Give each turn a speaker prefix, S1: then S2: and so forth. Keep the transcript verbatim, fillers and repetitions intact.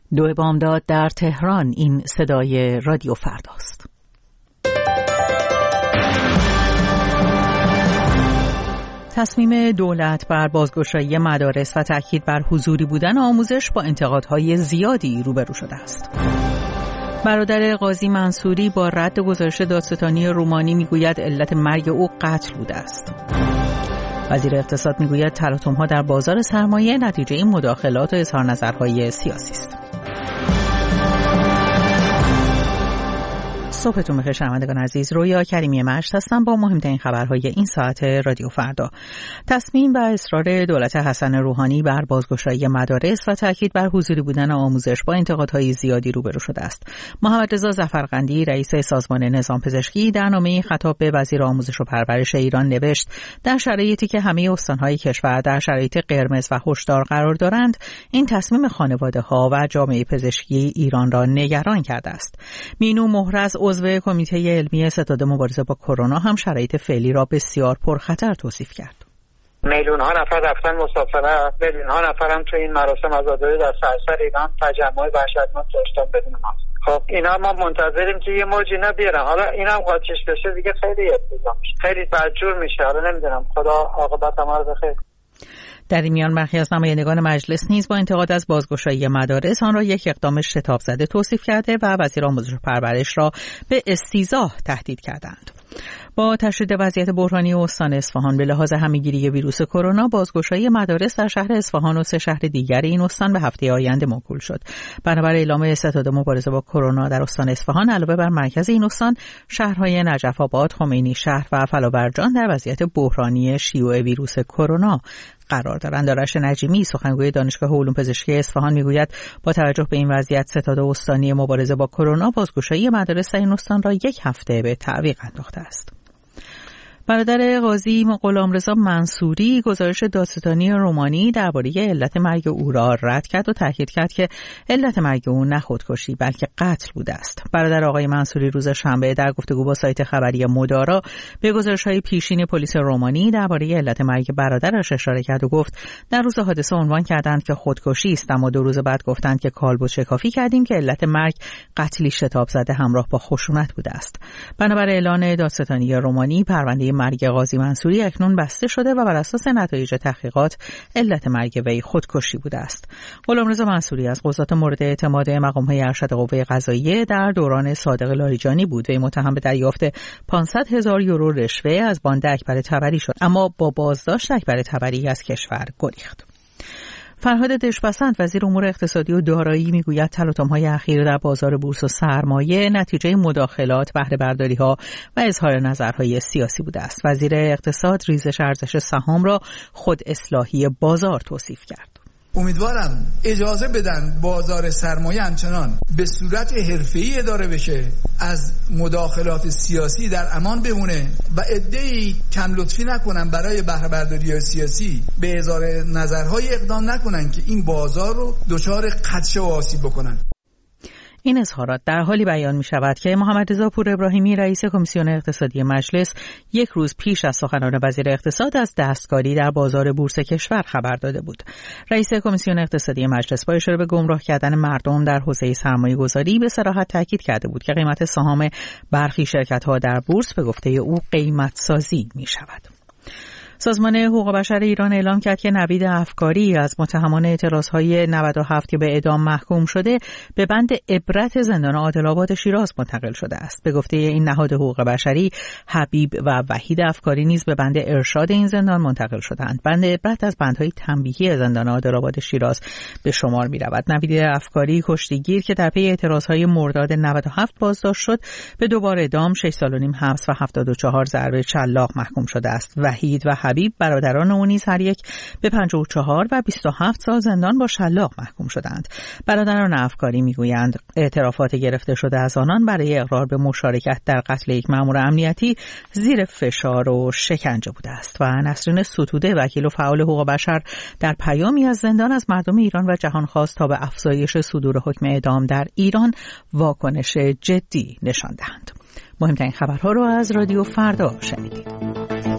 S1: دو بامداد در تهران. این صدای رادیو فرداست. تصمیم دولت بر بازگشایی مدارس و تاکید بر حضوری بودن آموزش با انتقادهای زیادی روبرو شده است. برادر قاضی منصوری با رد گزارش دادستانی رومانی میگوید علت مرگ او قتل بوده است. وزیر اقتصاد میگوید تلاطم‌ها در بازار سرمایه نتیجه این مداخلات و اظهار نظرهای سیاسی است. صبحتون بخیر شنوندگان عزیز. رویا کریمی مشت هستم با مهمترین خبرهای این ساعت رادیو فردا. تصمیم و اصرار دولت حسن روحانی بر بازگشایی مدارس و تاکید بر حضوری بودن آموزش با انتقادهای زیادی روبرو شده است. محمد رضا ظفرقندی رئیس سازمان نظام پزشکی در نامه‌ای خطاب به وزیر آموزش و پرورش ایران نوشت در شرایطی که همه استان‌های کشور در شرایط قرمز و هشدار قرار دارند، این تصمیم خانواده‌ها و جامعه پزشکی ایران را نگران کرده است. مینو مهرز عضو کمیته علمی ستاد مبارزه با کرونا هم شرایط فعلی را بسیار پرخطر توصیف کرد.
S2: میلیون ها نفر رفتن مسافرت، میلیون ها نفر هم تو این مراسم عزاداری در سراسر ایران تجمع وحشتناک داشتن بدون ماسک. خب اینا ما منتظریم که یه موج اینا بیارن. حالا اینا هم قاچش بشه دیگه خیلی افتضاح میشه، خیلی بدجور میشه. حالا نمیدونم، خدا عاقبت ما رو بخیر.
S1: در این میان برخی از نمایندگان مجلس نیز با انتقاد از بازگشایی مدارس آن را یک اقدام شتاب زده توصیف کرده و وزیر آموزش و پرورش را به استیضاح تهدید کردند. با تشدید وضعیت بحرانی استان اصفهان به لحاظ همه‌گیری ویروس کرونا، بازگشایی مدارس در شهر اصفهان و سه شهر دیگر این استان به هفته آینده موکول شد. بنابر اعلام ستاد مبارزه با کرونا در استان اصفهان، علاوه بر مرکز این استان، شهرهای نجف آباد، خمینی شهر و فلاورجان در وضعیت بحرانی شیوع ویروس کرونا قرار دارند. آرش نجیمی سخنگوی دانشگاه علوم پزشکی اصفهان میگوید با توجه به این وضعیت، ستاد استانی مبارزه با کرونا بازگشایی مدارس در این استان را یک هفته به تعویق انداخته است. برادر قاضی غلامرضا منصوری گزارش دادستانی رومانی درباره علت مرگ او را رد کرد و تاکید کرد که علت مرگ او نه خودکشی بلکه قتل بوده است. برادر آقای منصوری روز شنبه در گفتگو با سایت خبری مدارا به گزارش‌های پیشین پلیس رومانی درباره علت مرگ برادرش اشاره کرد و گفت در روز حادثه عنوان کردند که خودکشی است، اما دو روز بعد گفتند که کالبد شکافی کردیم که علت مرگ قتلی شتاب زده همراه با خشونت بوده است. بنابر اعلان دادستانی رومانی، پرونده مرگ قاضی منصوری اکنون بسته شده و بر اساس نتایج تحقیقات علت مرگ وی خودکشی بوده است. غلامرضا منصوری از قضات مورد اعتماد مقام‌های ارشد قوه قضاییه در دوران صادق لاریجانی بود. وی متهم به دریافت پانصد هزار یورو رشوه از باند اکبر طبری شد، اما با بازداشت اکبر طبری از کشور گریخت. فرهاد دشپسند وزیر امور اقتصادی و دارایی میگوید تلاطم‌های اخیر در بازار بورس و سرمایه نتیجه مداخلات، بهره برداری‌ها و اظهار نظرهای سیاسی بوده است. وزیر اقتصاد ریزش ارزش سهام را خود اصلاحی بازار توصیف کرد.
S3: امیدوارم اجازه بدن بازار سرمایه همچنان به صورت حرفه‌ای اداره بشه، از مداخلات سیاسی در امان بمونه و عده‌ای کم لطفی نکنن برای بهره برداری سیاسی به اظهار نظرهای اقدام نکنن که این بازار رو دچار خدشه و آسیب بکنن.
S1: این اظهارات در حالی بیان می شود که محمد رضا پور ابراهیمی رئیس کمیسیون اقتصادی مجلس یک روز پیش از سخنان وزیر اقتصاد از دستکاری در بازار بورس کشور خبر داده بود. رئیس کمیسیون اقتصادی مجلس با اشاره به گمراه کردن مردم در حوزه سرمایه گذاری به صراحت تاکید کرده بود که قیمت سهام برخی شرکت‌ها در بورس به گفته او قیمت سازی می شود. سازمان حقوق بشر ایران اعلام کرد که نوید افکاری از متهمان اعتراضهای نود و هفت که به اعدام محکوم شده به بند عبرت زندان عادل‌آباد شیراز منتقل شده است. به گفته این نهاد حقوق بشری، حبیب و وحید افکاری نیز به بند ارشاد این زندان منتقل شدند. بند عبرت از بندهای تنبیهی زندان عادل‌آباد شیراز به شمار می‌رود. نوید افکاری کشتیگیر که در پی اعتراضهای مرداد نود و هفت بازداشت شد، به دوباره اعدام، شش سال و نیم حبس و هفتاد و چهار ضربه چلاق محکوم شده است. وحید و حبیب برادران او نیز هر یک به پنجاه و چهار و بیست و هفت سال زندان با شلاق محکوم شدند. برادران افکاری میگویند اعترافات گرفته شده از آنان برای اقرار به مشارکت در قتل یک مأمور امنیتی زیر فشار و شکنجه بوده است. و نسرین ستوده وکیل و فعال حقوق بشر در پیامی از زندان از مردم ایران و جهان خواست تا به افزایش صدور حکم اعدام در ایران واکنش جدی نشان دهند. مهمترین خبرها رو از رادیو فردا شنیدید.